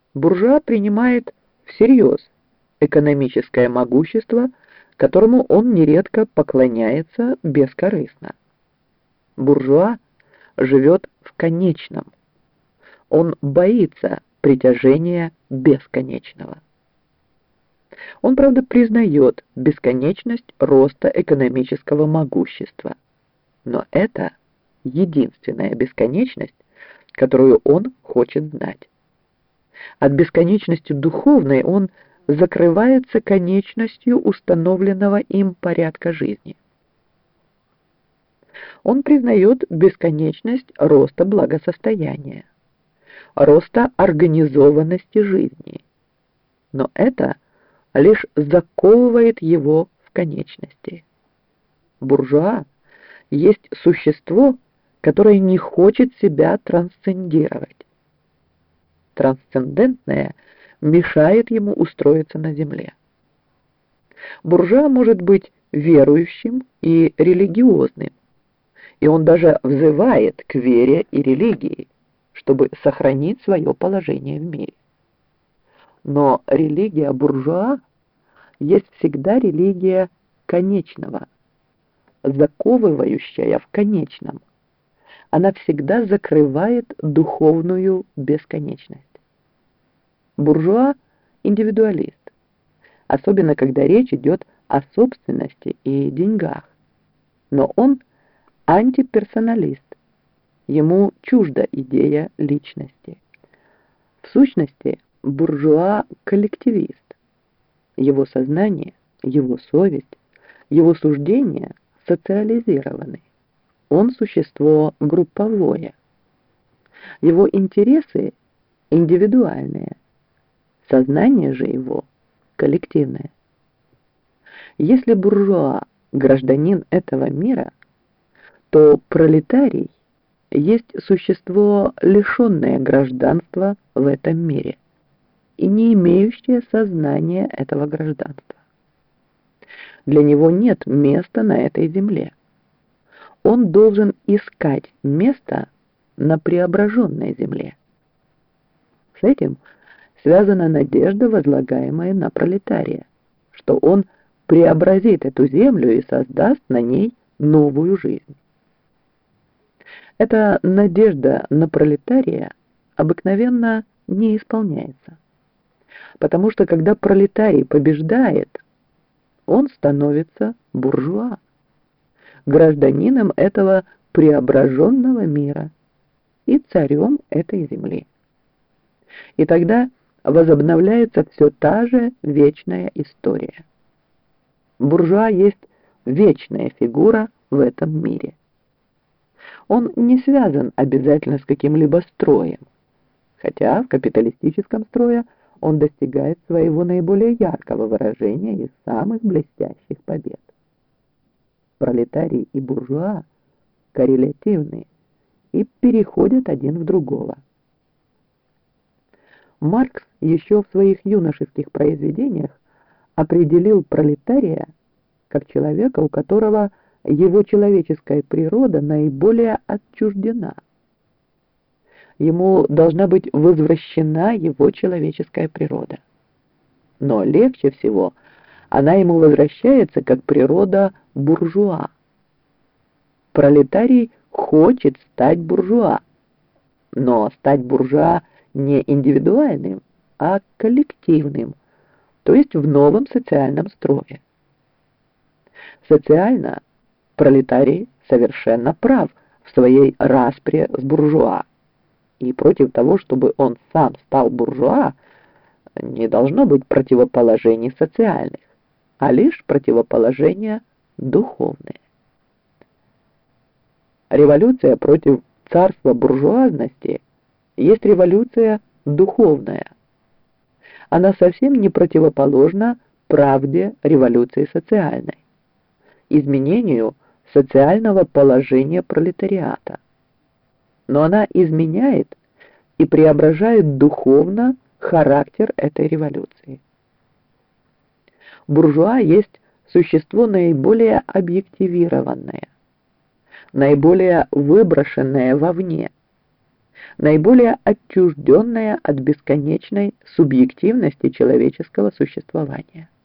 Буржуа принимает всерьез экономическое могущество, которому он нередко поклоняется бескорыстно. Буржуа живет в конечном. Он боится притяжения бесконечного. Он, правда, признает бесконечность роста экономического могущества, но это единственная бесконечность, которую он хочет знать. От бесконечности духовной он закрывается конечностью установленного им порядка жизни. Он признает бесконечность роста благосостояния, роста организованности жизни, но это лишь заковывает его в конечности. Буржуа есть существо, которое не хочет себя трансцендировать. Трансцендентное мешает ему устроиться на земле. Буржуа может быть верующим и религиозным, и он даже взывает к вере и религии, чтобы сохранить свое положение в мире. Но религия буржуа есть всегда религия конечного, заковывающая в конечном. Она всегда закрывает духовную бесконечность. Буржуа – индивидуалист, особенно когда речь идет о собственности и деньгах. Но он антиперсоналист, ему чужда идея личности. В сущности, буржуа – коллективист. Его сознание, его совесть, его суждения социализированы. Он существо групповое. Его интересы индивидуальные, сознание же его коллективное. Если буржуа – гражданин этого мира, то пролетарий есть существо, лишенное гражданства в этом мире и не имеющее сознания этого гражданства. Для него нет места на этой земле. Он должен искать место на преображенной земле. С этим связана надежда, возлагаемая на пролетария, что он преобразит эту землю и создаст на ней новую жизнь. Эта надежда на пролетария обыкновенно не исполняется, потому что когда пролетарий побеждает, он становится буржуа, гражданином этого преображенного мира и царем этой земли. И тогда возобновляется все та же вечная история. Буржуа есть вечная фигура в этом мире. Он не связан обязательно с каким-либо строем, хотя в капиталистическом строе он достигает своего наиболее яркого выражения и самых блестящих побед. Пролетарий и буржуа коррелятивны и переходят один в другого. Маркс еще в своих юношеских произведениях определил пролетария как человека, у которого его человеческая природа наиболее отчуждена. Ему должна быть возвращена его человеческая природа. Но легче всего она ему возвращается как природа буржуа. Пролетарий хочет стать буржуа, но стать буржуа не индивидуальным, а коллективным, то есть в новом социальном строе. Социально пролетарий совершенно прав в своей распре с буржуа, и против того, чтобы он сам стал буржуа, не должно быть противоположений социальных, а лишь противоположения духовные. Революция против царства буржуазности есть революция духовная. Она совсем не противоположна правде революции социальной, изменению социального положения пролетариата. Но она изменяет и преображает духовно характер этой революции. Буржуа есть существо наиболее объективированное, наиболее выброшенное вовне, наиболее отчужденная от бесконечной субъективности человеческого существования.